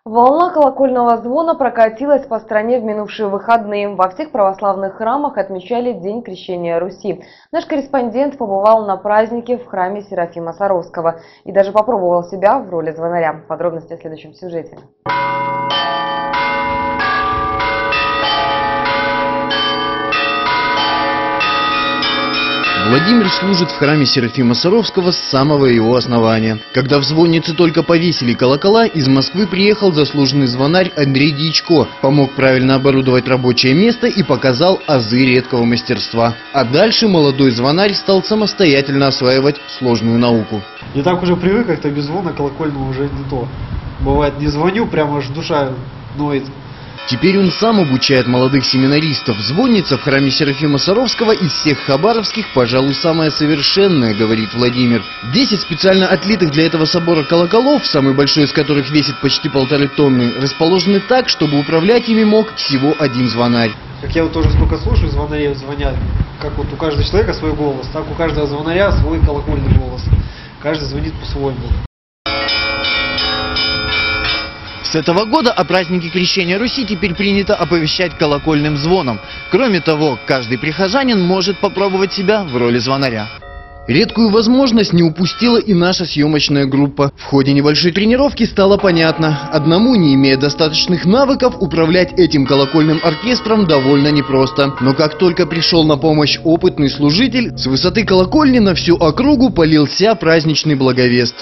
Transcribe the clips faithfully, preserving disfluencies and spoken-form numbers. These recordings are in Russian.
Волна колокольного звона прокатилась по стране в минувшие выходные. Во всех православных храмах отмечали День Крещения Руси. Наш корреспондент побывал на празднике в храме Серафима Саровского и даже попробовал себя в роли звонаря. Подробности в следующем сюжете. Владимир служит в храме Серафима Саровского с самого его основания. Когда в звоннице только повесили колокола, из Москвы приехал заслуженный звонарь Андрей Дьячко, помог правильно оборудовать рабочее место и показал азы редкого мастерства. А дальше молодой звонарь стал самостоятельно осваивать сложную науку. Я так уже привык, как-то без звона колокольного уже не то. Бывает, не звоню, прямо аж душа ноет. Теперь он сам обучает молодых семинаристов. Звонница в храме Серафима Саровского из всех хабаровских, пожалуй, самая совершенная, говорит Владимир. Десять специально отлитых для этого собора колоколов, самый большой из которых весит почти полторы тонны, расположены так, чтобы управлять ими мог всего один звонарь. Как я вот тоже сколько слушаю, звонарей звонят, как вот у каждого человека свой голос, так у каждого звонаря свой колокольный голос. Каждый звонит по-своему. С этого года о празднике Крещения Руси теперь принято оповещать колокольным звоном. Кроме того, каждый прихожанин может попробовать себя в роли звонаря. Редкую возможность не упустила и наша съемочная группа. В ходе небольшой тренировки стало понятно: одному, не имея достаточных навыков, управлять этим колокольным оркестром довольно непросто. Но как только пришел на помощь опытный служитель, с высоты колокольни на всю округу полился праздничный благовест.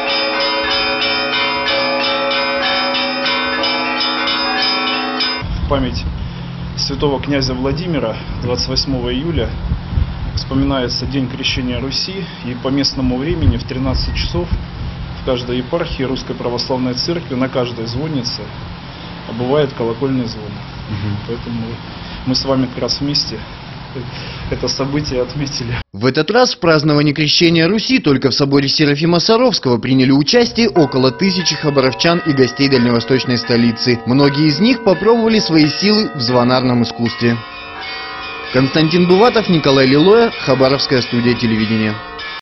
В память святого князя Владимира двадцать восьмого июля вспоминается День Крещения Руси, и по местному времени в тринадцать часов в каждой епархии Русской Православной Церкви на каждой звоннице бывает колокольный звон. Угу. Поэтому мы с вами как раз вместе это событие отметили. В этот раз в праздновании Крещения Руси только в соборе Серафима Саровского приняли участие около тысячи хабаровчан и гостей дальневосточной столицы. Многие из них попробовали свои силы в звонарном искусстве. Константин Буватов, Николай Лилоя, Хабаровская студия телевидения.